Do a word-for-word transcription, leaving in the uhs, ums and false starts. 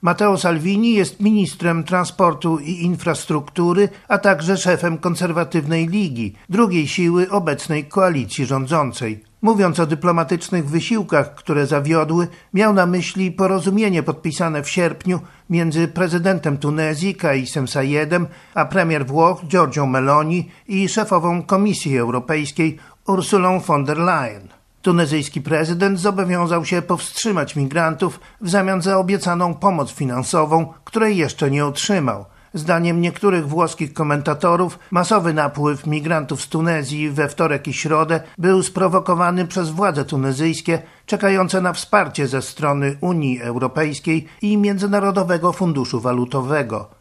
Matteo Salvini jest ministrem transportu i infrastruktury, a także szefem konserwatywnej Ligi, drugiej siły obecnej koalicji rządzącej. Mówiąc o dyplomatycznych wysiłkach, które zawiodły, miał na myśli porozumienie podpisane w sierpniu między prezydentem Tunezji Kaisem Saiedem, a premier Włoch Giorgią Meloni i szefową Komisji Europejskiej Ursulą von der Leyen. Tunezyjski prezydent zobowiązał się powstrzymać migrantów w zamian za obiecaną pomoc finansową, której jeszcze nie otrzymał. Zdaniem niektórych włoskich komentatorów masowy napływ migrantów z Tunezji we wtorek i środę był sprowokowany przez władze tunezyjskie czekające na wsparcie ze strony Unii Europejskiej i Międzynarodowego Funduszu Walutowego.